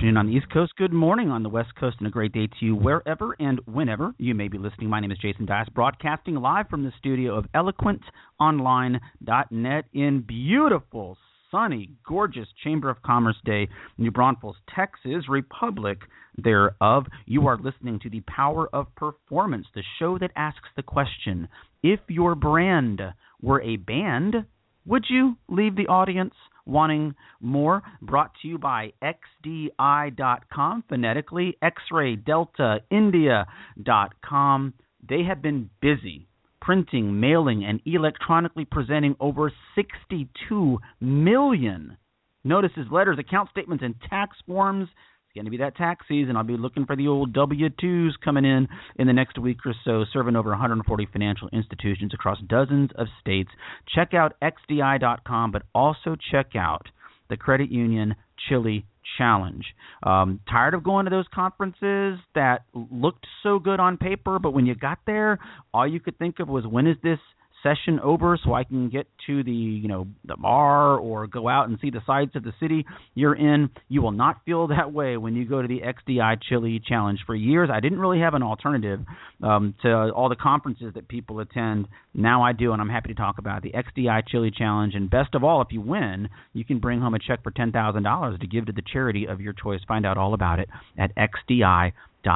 afternoon on the East Coast. Good morning on the West Coast, and a great day to you wherever and whenever you may be listening. My name is Jason Dias, broadcasting live from the studio of EloquentOnline.net in beautiful, sunny, gorgeous Chamber of Commerce Day, New Braunfels, Texas, Republic thereof. You are listening to The Power of Performance, the show that asks the question, if your brand were a band, would you leave the audience wanting more? Brought to you by XDI.com, phonetically, X-Ray Delta India.com. They have been busy printing, mailing, and electronically presenting over 62 million notices, letters, account statements, and tax forms. It's going to be that tax season. I'll be looking for the old W-2s coming in the next week or so, serving over 140 financial institutions across dozens of states. Check out XDI.com, but also check out the Credit Union Chili Challenge. Tired of going to those conferences that looked so good on paper, but when you got there, all you could think of was, when is this session over so I can get to the bar or go out and see the sights of the city you're in? You will not feel that way when you go to the XDI Chili Challenge. For years, I didn't really have an alternative to all the conferences that people attend. Now I do, and I'm happy to talk about the XDI Chili Challenge. And best of all, if you win, you can bring home a check for $10,000 to give to the charity of your choice. Find out all about it at XDI.com.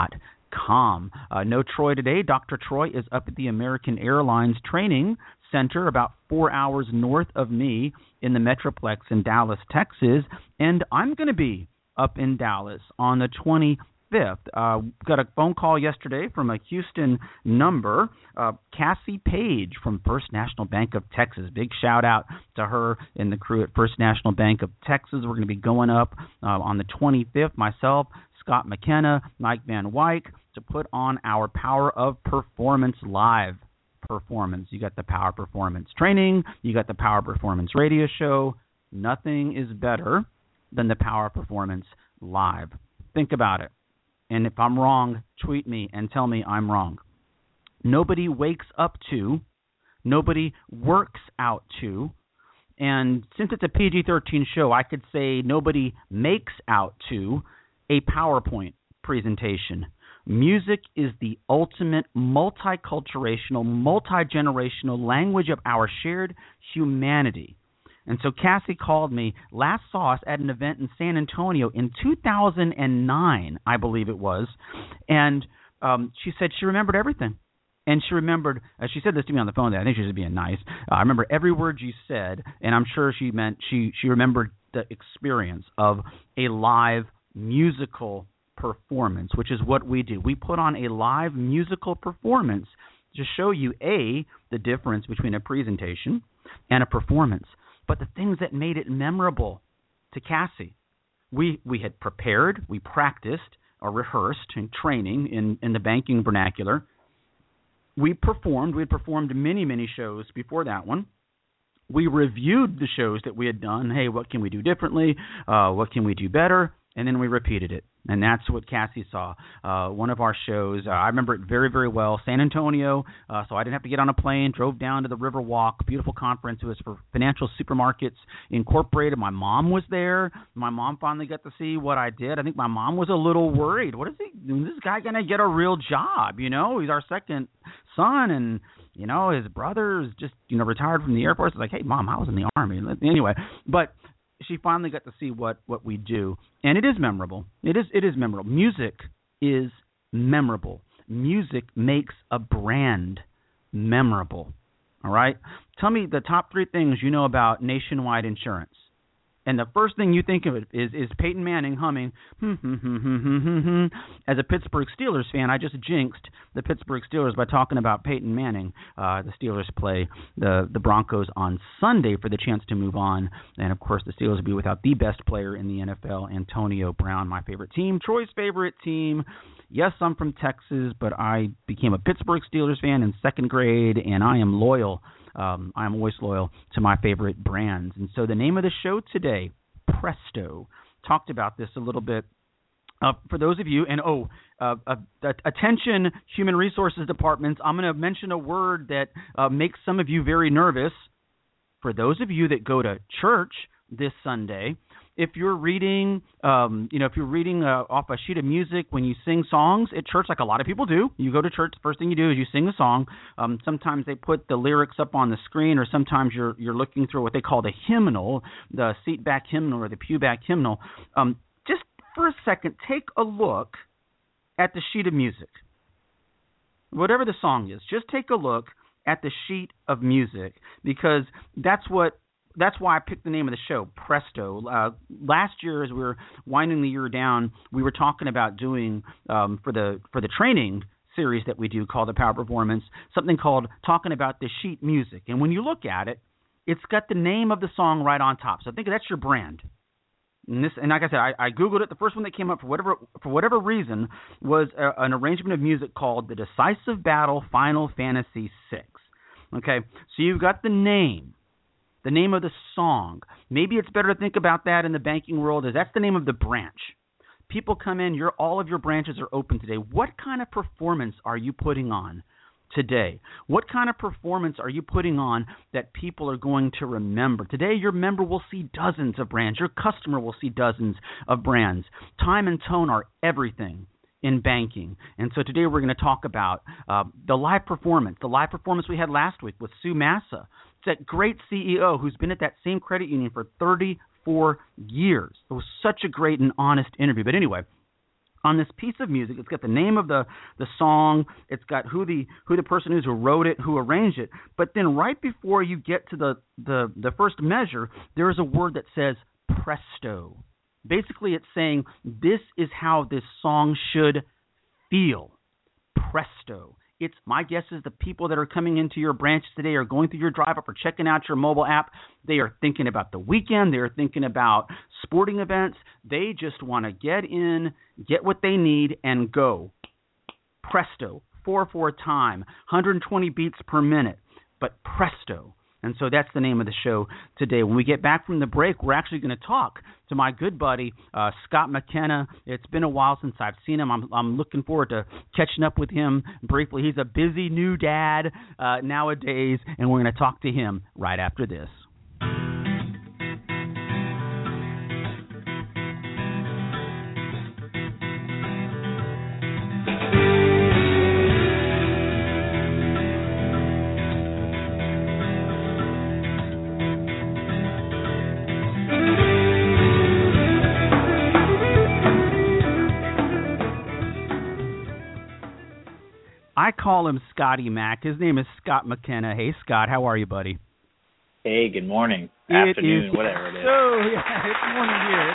No Troy today. Dr. Troy is up at the American Airlines Training Center about 4 hours north of me in the Metroplex in Dallas, Texas, and I'm going to be up in Dallas on the 25th. Got a phone call yesterday from a Houston number, Cassie Page from First National Bank of Texas. Big shout out to her and the crew at First National Bank of Texas. We're going to be going up on the 25th, myself, Scott McKenna, Mike Van Wyk, to put on our Power of Performance live performance. You got the Power Performance training, you got the Power Performance radio show. Nothing is better than the Power Performance live. Think about it. And if I'm wrong, tweet me and tell me I'm wrong. Nobody wakes up to, nobody works out to, and since it's a PG-13 show, I could say nobody makes out to a PowerPoint presentation. Music is the ultimate multiculturational, multi-generational language of our shared humanity. And so Cassie called me, last saw us at an event in San Antonio in 2009, I believe it was, and she said she remembered everything. And she remembered, she said this to me on the phone, I think she was being nice. I remember every word you said, and I'm sure she meant she remembered the experience of a live musical performance, which is what we do. We put on a live musical performance to show you, A, the difference between a presentation and a performance, but the things that made it memorable to Cassie. We had prepared, we practiced or rehearsed in training in the banking vernacular. We had performed many, many shows before that one. We reviewed the shows that we had done. Hey, what can we do differently? What can we do better? And then we repeated it. And that's what Cassie saw. One of our shows, I remember it very, very well, San Antonio, so I didn't have to get on a plane, drove down to the Riverwalk, beautiful conference. It was for Financial Supermarkets Incorporated. My mom was there. My mom finally got to see what I did. I think my mom was a little worried. Is this guy going to get a real job? He's our second son, and his brother is just retired from the Air Force. It's like, hey, Mom, I was in the Army. Anyway, but she finally got to see what we do, and it is memorable. It is memorable. Music is memorable. Music makes a brand memorable. All right? Tell me the top 3 things you know about Nationwide Insurance. And the first thing you think of it is Peyton Manning humming, As a Pittsburgh Steelers fan, I just jinxed the Pittsburgh Steelers by talking about Peyton Manning. The Steelers play the Broncos on Sunday for the chance to move on. And, of course, the Steelers will be without the best player in the NFL, Antonio Brown, my favorite team, Troy's favorite team. Yes, I'm from Texas, but I became a Pittsburgh Steelers fan in second grade, and I am loyal. I'm always loyal to my favorite brands. And so the name of the show today, Presto, talked about this a little bit. For those of you, and attention human resources departments, I'm going to mention a word that makes some of you very nervous. For those of you that go to church this Sunday, if you're reading, if you're reading off a sheet of music when you sing songs at church, like a lot of people do, you go to church, the first thing you do is you sing a song. Sometimes they put the lyrics up on the screen, or sometimes you're looking through what they call the hymnal, the seat back hymnal or the pew back hymnal. Just for a second, take a look at the sheet of music. Whatever the song is, just take a look at the sheet of music, because that's why I picked the name of the show, Presto. Last year, as we were winding the year down, we were talking about doing for the training series that we do called the Power Performance, something called Talking About the Sheet Music. And when you look at it, it's got the name of the song right on top. So I think that's your brand. And like I said, I Googled it. The first one that came up for whatever reason was an arrangement of music called The Decisive Battle Final Fantasy VI. Okay, so you've got the name of the song. Maybe it's better to think about that in the banking world as that's the name of the branch. People come in, all of your branches are open today. What kind of performance are you putting on today? What kind of performance are you putting on that people are going to remember? Today, your member will see dozens of brands. Your customer will see dozens of brands. Time and tone are everything in banking. And so today we're going to talk about the live performance we had last week with Sue Massa. It's that great CEO who's been at that same credit union for 34 years. It was such a great and honest interview. But anyway, on this piece of music, it's got the name of the song, it's got who the person is who wrote it, who arranged it. But then right before you get to the first measure, there is a word that says presto. Basically, it's saying this is how this song should feel. Presto. My guess is the people that are coming into your branches today are going through your drive-up or checking out your mobile app. They are thinking about the weekend. They are thinking about sporting events. They just want to get in, get what they need, and go. Presto. 4/4 time. 120 beats per minute. But presto. And so that's the name of the show today. When we get back from the break, we're actually going to talk to my good buddy, Scott McKenna. It's been a while since I've seen him. I'm looking forward to catching up with him briefly. He's a busy new dad nowadays, and we're going to talk to him right after this. I call him Scotty Mac. His name is Scott McKenna. Hey, Scott, how are you, buddy? Hey, good morning, afternoon, whatever it is. It's morning here.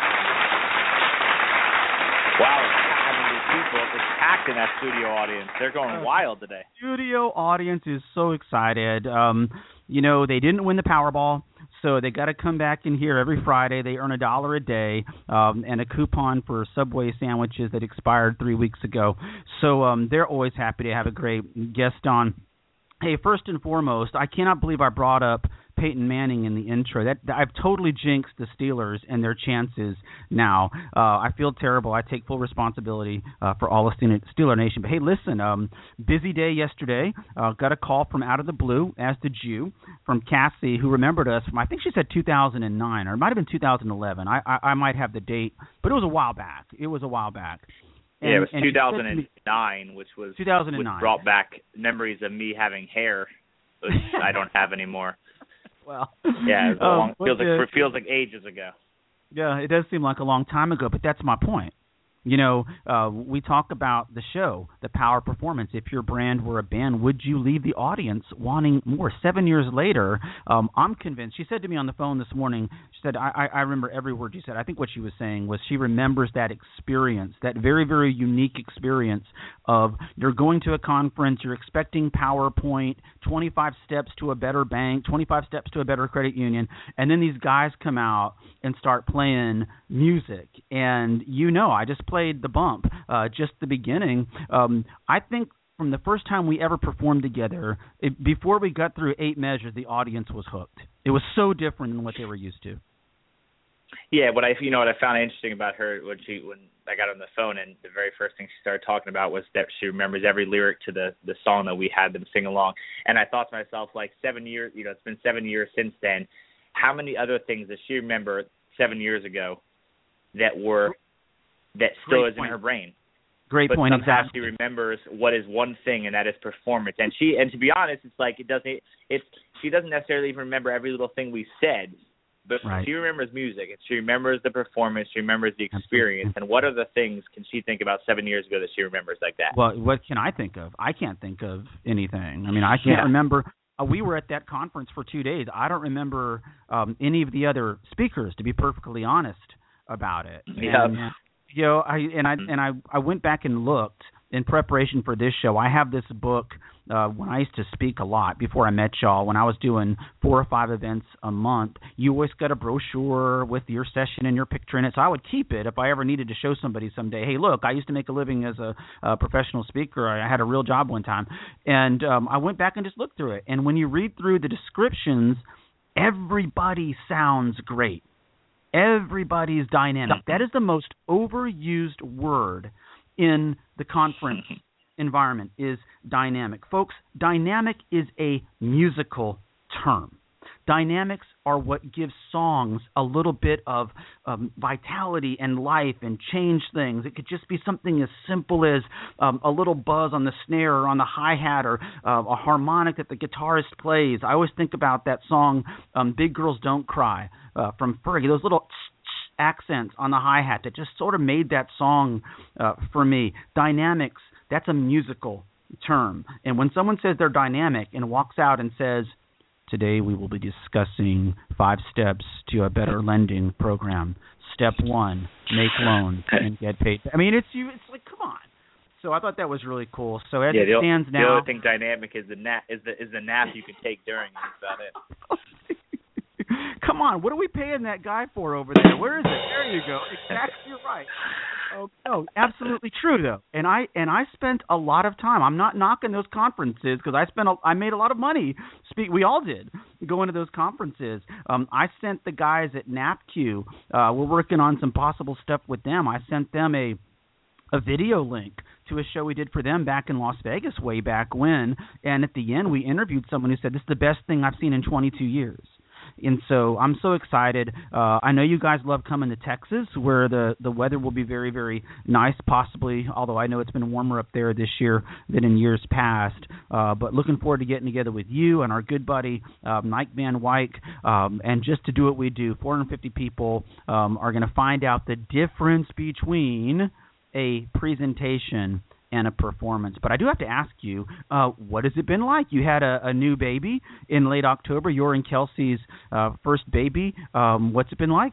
Wow, it's packed in that studio audience. They're going wild today. Studio audience is so excited. They didn't win the Powerball, so they got to come back in here every Friday. They earn $1 a day and a coupon for Subway sandwiches that expired 3 weeks ago. So they're always happy to have a great guest on. Hey, first and foremost, I cannot believe I brought up Peyton Manning in the intro. I've totally jinxed the Steelers and their chances now. I feel terrible. I take full responsibility for all of Steeler Nation. But hey, listen, busy day yesterday. Got a call from out of the blue, as did you, from Cassie, who remembered us from, I think she said 2009, or it might have been 2011. I might have the date, but it was a while back. And, it was 2009, which 2009. Which brought back memories of me having hair, which I don't have anymore. Well, yeah, it feels like ages ago. Yeah, it does seem like a long time ago, but that's my point. We talk about the show, the Power Performance. If your brand were a band, would you leave the audience wanting more? 7 years later, I'm convinced. She said to me on the phone this morning, she said, I remember every word she said. I think what she was saying was she remembers that experience, that very, very unique experience of you're going to a conference, you're expecting PowerPoint, 25 steps to a better bank, 25 steps to a better credit union, and then these guys come out and start playing music. And I just played the bump, just the beginning. I think from the first time we ever performed together, before we got through 8 measures, the audience was hooked. It was so different than what they were used to. Yeah, what I found interesting about her when I got on the phone, and the very first thing she started talking about was that she remembers every lyric to the song that we had them sing along. And I thought to myself, like 7 years, it's been 7 years since then. How many other things does she remember 7 years ago that still is in her brain. Great but point. Sometimes Exactly. she remembers what is one thing, and that is performance. And to be honest, it's like she doesn't necessarily even remember every little thing we said, but right. She remembers music, and she remembers the performance, she remembers the experience. Absolutely. And what other things can she think about 7 years ago that she remembers like that? Well, what can I think of? I can't think of anything. I mean, I can't remember. We were at that conference for 2 days. I don't remember any of the other speakers, to be perfectly honest about it. Yeah. And, you know, I went back and looked in preparation for this show. I have this book when I used to speak a lot before I met y'all. When I was doing 4 or 5 events a month, you always got a brochure with your session and your picture in it. So I would keep it if I ever needed to show somebody someday, hey, look, I used to make a living as a professional speaker. I had a real job one time. And I went back and just looked through it. And when you read through the descriptions, everybody sounds great. Everybody's dynamic. That is the most overused word in the conference environment, is dynamic. Folks, dynamic is a musical term. Dynamics are what gives songs a little bit of vitality and life and change things. It could just be something as simple as a little buzz on the snare or on the hi-hat or a harmonic that the guitarist plays. I always think about that song, Big Girls Don't Cry, from Fergie, those little accents on the hi-hat that just sort of made that song for me. Dynamics, that's a musical term. And when someone says they're dynamic and walks out and says, today we will be discussing 5 steps to a better lending program. Step 1, make loans and get paid. I mean, it's like, come on. So I thought that was really cool. So as it stands now, the other thing dynamic is the nap you can take during it. That's about it. Come on, what are we paying that guy for over there? Where is it? There you go. Exactly, you're right. Oh, no, absolutely true though. And I spent a lot of time. I'm not knocking those conferences because I made a lot of money. We all did going to those conferences. I sent the guys at NAPQ. We're working on some possible stuff with them. I sent them a video link to a show we did for them back in Las Vegas way back when. And at the end, we interviewed someone who said, this is the best thing I've seen in 22 years. And so I'm so excited. I know you guys love coming to Texas, where the weather will be very, very nice, possibly, although I know it's been warmer up there this year than in years past. But looking forward to getting together with you and our good buddy, Mike Van Wyk, and just to do what we do. 450 people are going to find out the difference between a presentation and a performance. But I do have to ask you, what has it been like? You had a new baby in late October. You're in Kelsey's first baby. What's it been like?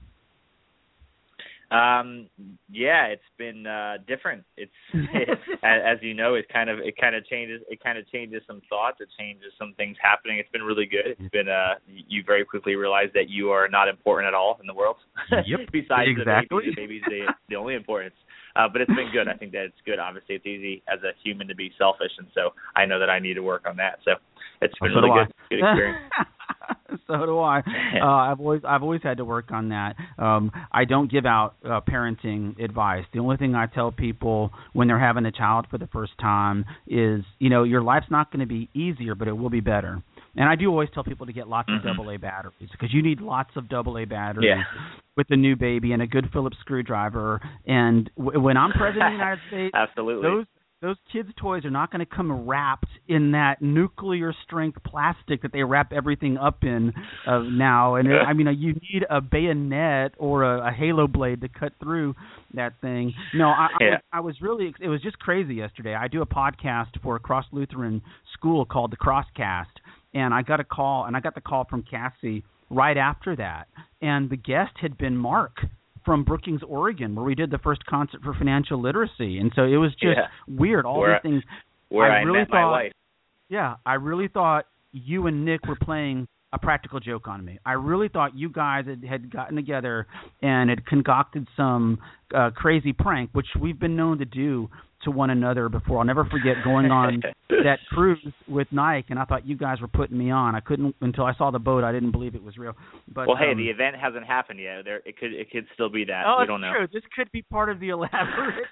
Yeah, it's been different. It's as you know, it kind of changes some thoughts. It changes some things happening. It's been really good. It's been you very quickly realize that you are not important at all in the world. Yep. Besides exactly. the baby's the only importance. But it's been good. I think that it's good. Obviously, it's easy as a human to be selfish, and so I know that I need to work on that. So it's been really good. Good experience. So do I. I've always had to work on that. I don't give out parenting advice. The only thing I tell people when they're having a child for the first time is, your life's not going to be easier, but it will be better. And I do always tell people to get lots of AA batteries, because you need lots of AA batteries with the new baby and a good Phillips screwdriver. And when I'm president of the United States, absolutely. Those kids' toys are not going to come wrapped in that nuclear-strength plastic that they wrap everything up in now. And, you need a bayonet or a halo blade to cut through that thing. No, I was really – it was just crazy yesterday. I do a podcast for a Cross Lutheran school called the Crosscast, and I got the call from Cassie right after that. And the guest had been Mark from Brookings, Oregon, where we did the first concert for financial literacy. And so it was just weird. These things. Where I met my wife. Yeah, I really thought you and Nick were playing a practical joke on me. I really thought you guys had gotten together and had concocted some crazy prank, which we've been known to do to one another before. I'll never forget going on that cruise with Nike, and I thought you guys were putting me on. I couldn't until I saw the boat. I didn't believe it was real. But the event hasn't happened yet. It could still be that. Oh, we don't know. True. This could be part of the elaborate.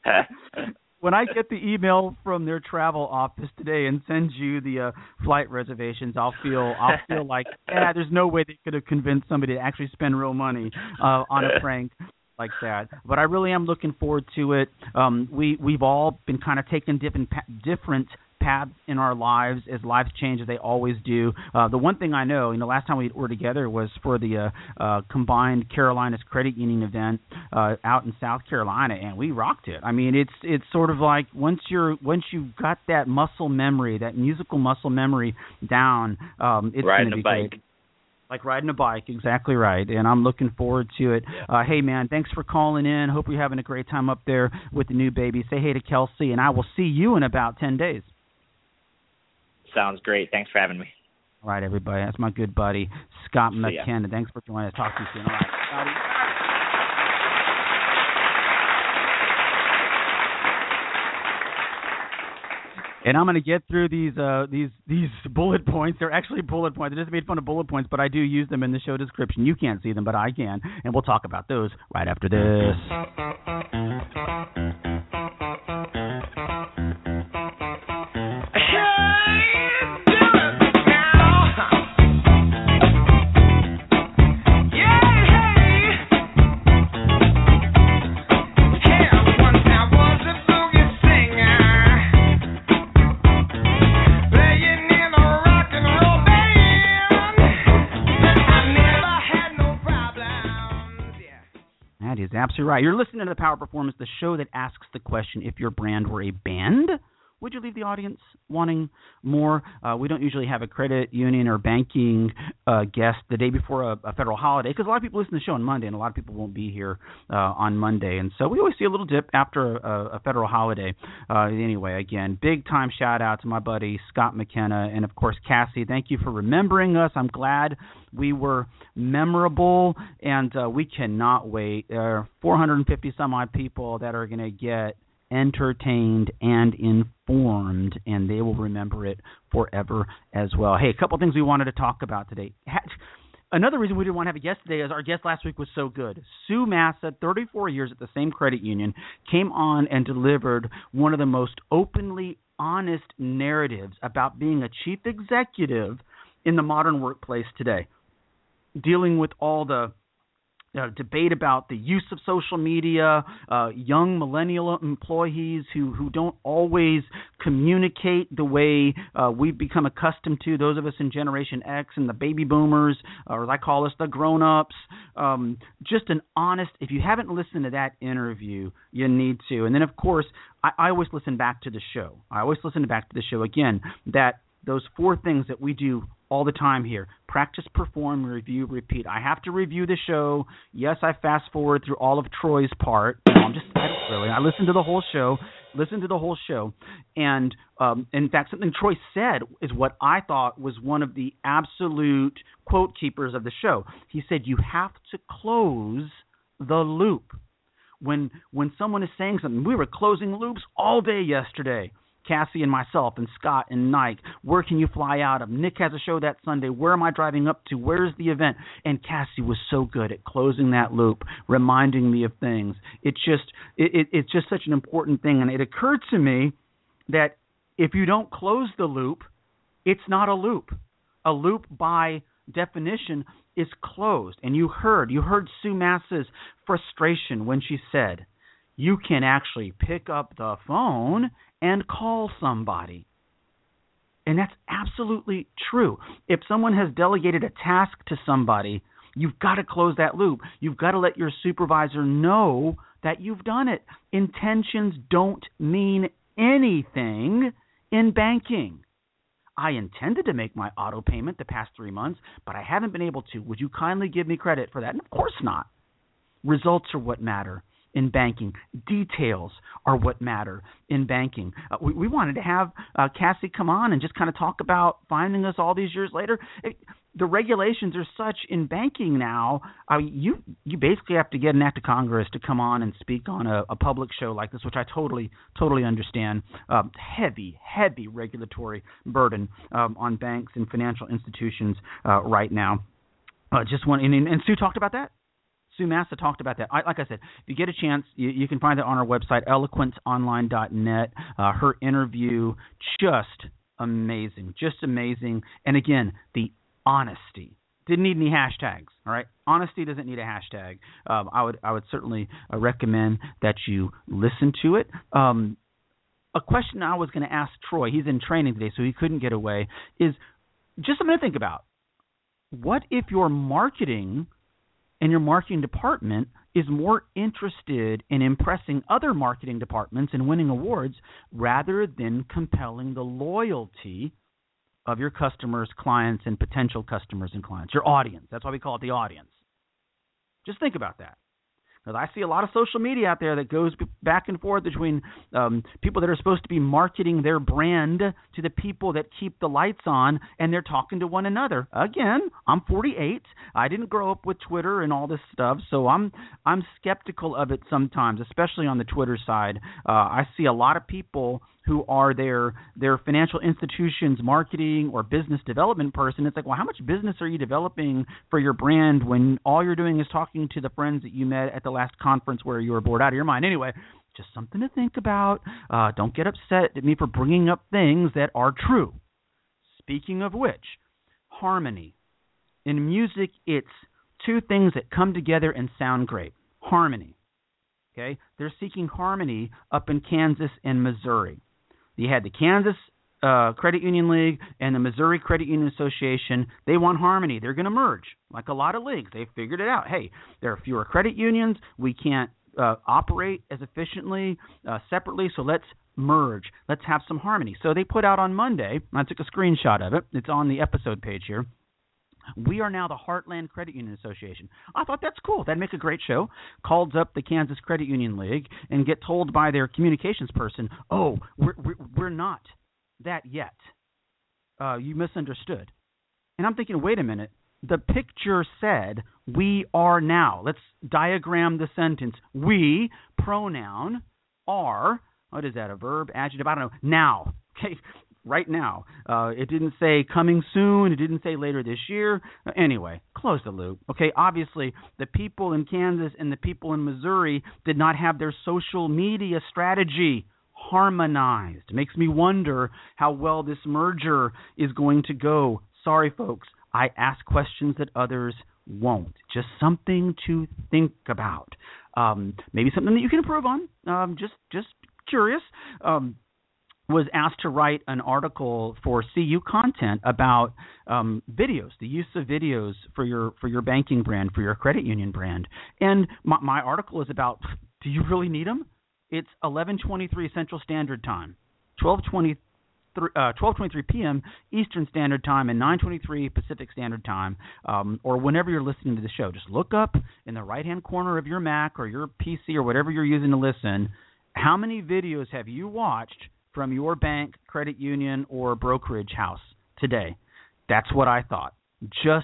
When I get the email from their travel office today and send you the flight reservations, I'll feel like, there's no way they could have convinced somebody to actually spend real money on a prank like that. But I really am looking forward to it. We've all been kind of taking different paths in our lives as lives change, as they always do. The one thing I know, last time we were together was for the combined Carolinas Credit Union event out in South Carolina, and we rocked it. I mean, it's sort of like once you've got that muscle memory, that musical muscle memory down, it's going to be great. Like riding a bike, exactly right, and I'm looking forward to it. Hey, man, thanks for calling in. Hope you're having a great time up there with the new baby. Say hey to Kelsey, and I will see you in about 10 days. Sounds great. Thanks for having me. All right, everybody. That's my good buddy, Scott McKenna. Thanks for joining us. Talk to you soon. All right, Scotty. And I'm going to get through these bullet points. They're actually bullet points. I just made fun of bullet points, but I do use them in the show description. You can't see them, but I can. And we'll talk about those right after this. Absolutely right. You're listening to The Power Performance, the show that asks the question, if your brand were a band, would you leave the audience wanting more? We don't usually have a credit union or banking guest the day before a federal holiday, because a lot of people listen to the show on Monday, and a lot of people won't be here on Monday. And so we always see a little dip after a federal holiday. Anyway, again, big-time shout-out to my buddy Scott McKenna, and, of course, Cassie. Thank you for remembering us. I'm glad we were memorable, and we cannot wait. There are 450-some-odd people that are going to get entertained and informed, and they will remember it forever as well. Hey, a couple things we wanted to talk about today. Another reason we didn't want to have a guest today is our guest last week was so good. Sue Massa, 34 years at the same credit union, came on and delivered one of the most openly honest narratives about being a chief executive in the modern workplace today, dealing with all the debate about the use of social media, young millennial employees who don't always communicate the way we've become accustomed to, those of us in Generation X and the baby boomers, or as I call us, the grown-ups. Just an honest, if you haven't listened to that interview, you need to. And then, of course, I always listen back to the show. Again, that those four things that we do all the time here: practice, perform, review, repeat. I have to review the show. Yes, I fast forward through all of Troy's part. I listen to the whole show. And in fact, something Troy said is what I thought was one of the absolute quote keepers of the show. He said, you have to close the loop. When someone is saying something, we were closing loops all day yesterday. Cassie and myself and Scott and Nike, where can you fly out of? Nick has a show that Sunday. Where am I driving up to? Where's the event? And Cassie was so good at closing that loop, reminding me of things. It's just such an important thing. And it occurred to me that if you don't close the loop, it's not a loop. A loop by definition is closed. And you heard Sue Massa's frustration when she said, you can actually pick up the phone and call somebody. And that's absolutely true. If someone has delegated a task to somebody, you've got to close that loop. You've got to let your supervisor know that you've done it. Intentions don't mean anything in banking. I intended to make my auto payment the past 3 months, but I haven't been able to. Would you kindly give me credit for that? And of course not. Results are what matter in banking. Details are what matter in banking. We wanted to have Cassie come on and just kind of talk about finding us all these years later. The regulations are such in banking now. You basically have to get an act of Congress to come on and speak on a public show like this, which I totally understand. Heavy regulatory burden on banks and financial institutions right now. And Sue talked about that. Sue Massa talked about that. Like I said, if you get a chance, you can find it on our website, eloquenceonline.net. Her interview, just amazing. And again, the honesty. Didn't need any hashtags, all right? Honesty doesn't need a hashtag. I would certainly recommend that you listen to it. A question I was going to ask Troy, he's in training today, so he couldn't get away, is just something to think about. What if your marketing and your marketing department is more interested in impressing other marketing departments and winning awards rather than compelling the loyalty of your customers, clients, and potential customers and clients, your audience? That's why we call it the audience. Just think about that. Because I see a lot of social media out there that goes back and forth between people that are supposed to be marketing their brand to the people that keep the lights on, and they're talking to one another. Again, I'm 48. I didn't grow up with Twitter and all this stuff, so I'm skeptical of it sometimes, especially on the Twitter side. I see a lot of people who are their financial institution's marketing or business development person. It's like, well, how much business are you developing for your brand when all you're doing is talking to the friends that you met at the last conference where you were bored out of your mind? Anyway, just something to think about. Don't get upset at me for bringing up things that are true. Speaking of which, harmony. In music, it's two things that come together and sound great. Harmony. Okay? They're seeking harmony up in Kansas and Missouri. You had the Kansas Credit Union League and the Missouri Credit Union Association. They want harmony. They're going to merge, like a lot of leagues. They figured it out. Hey, there are fewer credit unions. We can't operate as efficiently separately, so let's merge. Let's have some harmony. So they put out on Monday, I took a screenshot of it. It's on the episode page here. We are now the Heartland Credit Union Association. I thought that's cool. That'd make a great show. Calls up the Kansas Credit Union League and get told by their communications person, oh, we're not that yet. You misunderstood. And I'm thinking, wait a minute. The picture said, we are now. Let's diagram the sentence. We, pronoun, are, what is that, a verb, adjective? I don't know, now. Okay. Right now. It didn't say coming soon. It didn't say later this year. Anyway, close the loop. Okay, obviously, the people in Kansas and the people in Missouri did not have their social media strategy harmonized. It makes me wonder how well this merger is going to go. Sorry, folks. I ask questions that others won't. Just something to think about. Maybe something that you can improve on. Just curious. Was asked to write an article for CU Content about videos, the use of videos for your banking brand, for your credit union brand. And my article is about, do you really need them? It's 11:23 Central Standard Time, 12:23 p.m. Eastern Standard Time, and 9:23 Pacific Standard Time, or whenever you're listening to the show. Just look up in the right-hand corner of your Mac or your PC or whatever you're using to listen, how many videos have you watched from your bank, credit union, or brokerage house today? That's what I thought. Just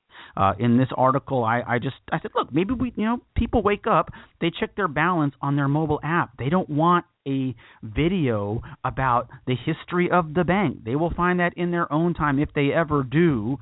in this article, I said, look, maybe people wake up, they check their balance on their mobile app. They don't want a video about the history of the bank. They will find that in their own time if they ever do.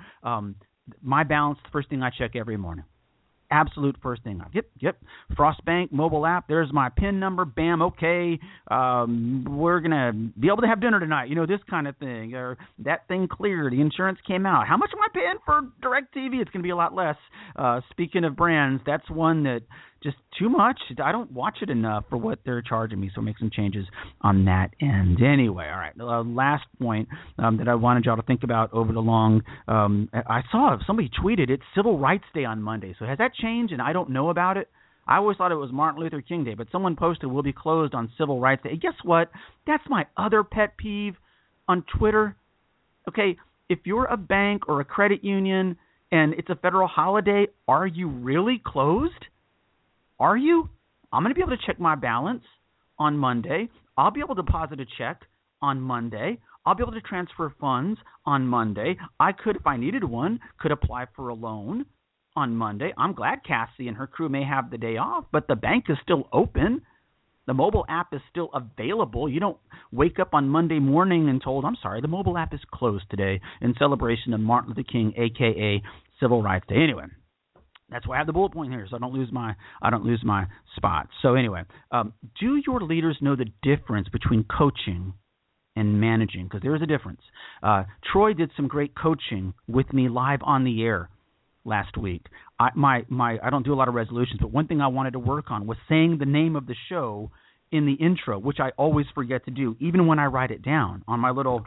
My balance, the first thing I check every morning. Absolute first thing. Yep. Frost Bank mobile app. There's my PIN number. Bam. Okay. We're gonna be able to have dinner tonight. This kind of thing. Or that thing cleared. The insurance came out. How much am I paying for DirecTV? It's gonna be a lot less. Speaking of brands, that's one that just too much. I don't watch it enough for what they're charging me. So make some changes on that end. Anyway, all right. The last point that I wanted y'all to think about over the long. I saw somebody tweeted it's Civil Rights Day on Monday. So has that changed and I don't know about it? I always thought it was Martin Luther King Day, but someone posted we'll be closed on Civil Rights Day. And guess what? That's my other pet peeve on Twitter. Okay, if you're a bank or a credit union and it's a federal holiday, are you really closed? Are you? I'm going to be able to check my balance on Monday. I'll be able to deposit a check on Monday. I'll be able to transfer funds on Monday. I could, if I needed one, could apply for a loan on Monday. I'm glad Cassie and her crew may have the day off, but the bank is still open. The mobile app is still available. You don't wake up on Monday morning and told, I'm sorry, the mobile app is closed today in celebration of Martin Luther King, a.k.a. Civil Rights Day. Anyway. That's why I have the bullet point here, so I don't lose my spot. So anyway, do your leaders know the difference between coaching and managing? Because there is a difference. Troy did some great coaching with me live on the air last week. I don't do a lot of resolutions, but one thing I wanted to work on was saying the name of the show in the intro, which I always forget to do, even when I write it down on my little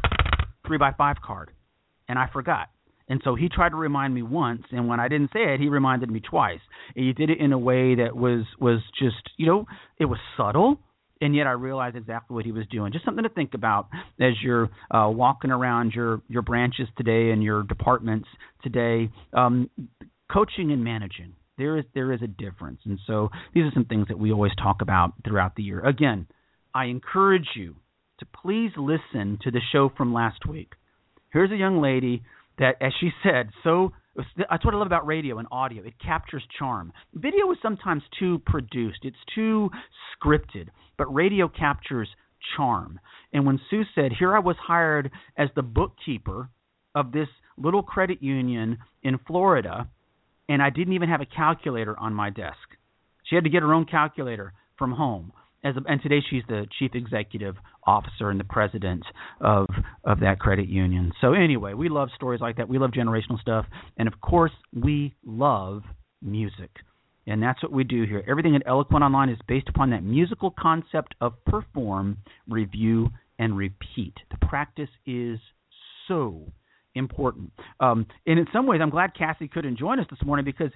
3x5 card, and I forgot. And so he tried to remind me once, and when I didn't say it, he reminded me twice. And he did it in a way that was just, it was subtle, and yet I realized exactly what he was doing. Just something to think about as you're walking around your branches today and your departments today. Coaching and managing, there is a difference. And so these are some things that we always talk about throughout the year. Again, I encourage you to please listen to the show from last week. Here's a young lady that, as she said, that's what I love about radio and audio. It captures charm. Video is sometimes too produced. It's too scripted. But radio captures charm. And when Sue said, here I was hired as the bookkeeper of this little credit union in Florida, and I didn't even have a calculator on my desk. She had to get her own calculator from home. And today she's the chief executive officer and the president of that credit union. So anyway, we love stories like that. We love generational stuff. And, of course, we love music. And that's what we do here. Everything at Eloquent Online is based upon that musical concept of perform, review, and repeat. The practice is so important. And in some ways, I'm glad Cassie couldn't join us this morning because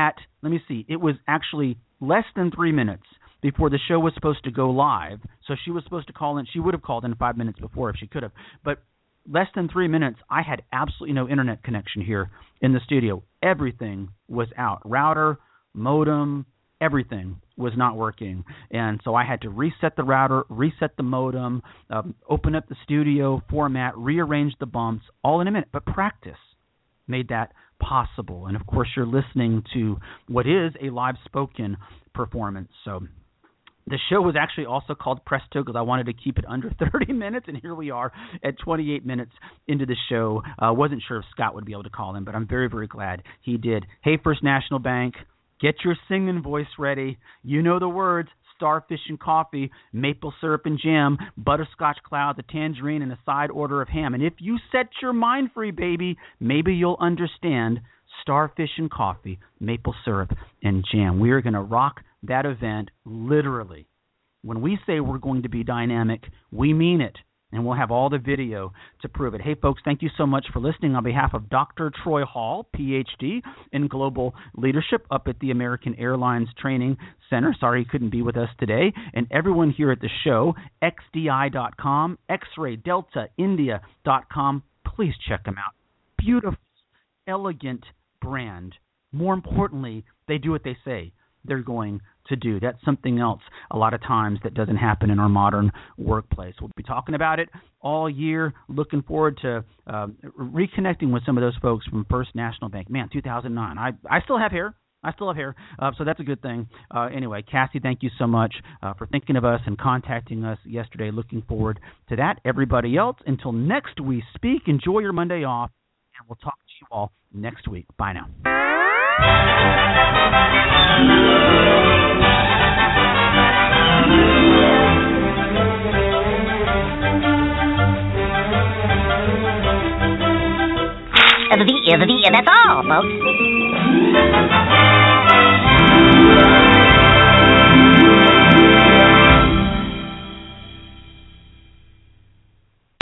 it was actually less than 3 minutes before the show was supposed to go live. So she was supposed to call in. She would have called in 5 minutes before if she could have. But less than 3 minutes, I had absolutely no internet connection here in the studio. Everything was out. Router, modem, everything was not working. And so I had to reset the router, reset the modem, open up the studio format, rearrange the bumps, all in a minute. But practice made that possible. And, of course, you're listening to what is a live spoken performance. So the show was actually also called Presto because I wanted to keep it under 30 minutes, and here we are at 28 minutes into the show. Wasn't sure if Scott would be able to call in, but I'm very, very glad he did. Hey, First National Bank, get your singing voice ready. You know the words: starfish and coffee, maple syrup and jam, butterscotch clouds, a tangerine, and a side order of ham. And if you set your mind free, baby, maybe you'll understand starfish and coffee, maple syrup, and jam. We are going to rock that event literally. When we say we're going to be dynamic, we mean it. And we'll have all the video to prove it. Hey, folks, thank you so much for listening. On behalf of Dr. Troy Hall, Ph.D. in Global Leadership up at the American Airlines Training Center. Sorry he couldn't be with us today. And everyone here at the show, xdi.com, xraydeltaindia.com. Please check them out. Beautiful, elegant brand. More importantly, they do what they say they're going to do. That's something else a lot of times that doesn't happen in our modern workplace. We'll be talking about it all year. Looking forward to reconnecting with some of those folks from First National Bank. Man, 2009. I still have hair. So that's a good thing. Anyway, Cassie, thank you so much for thinking of us and contacting us yesterday. Looking forward to that. Everybody else, until next we speak, enjoy your Monday off, and we'll talk to you all next week. Bye now. And that's all, folks.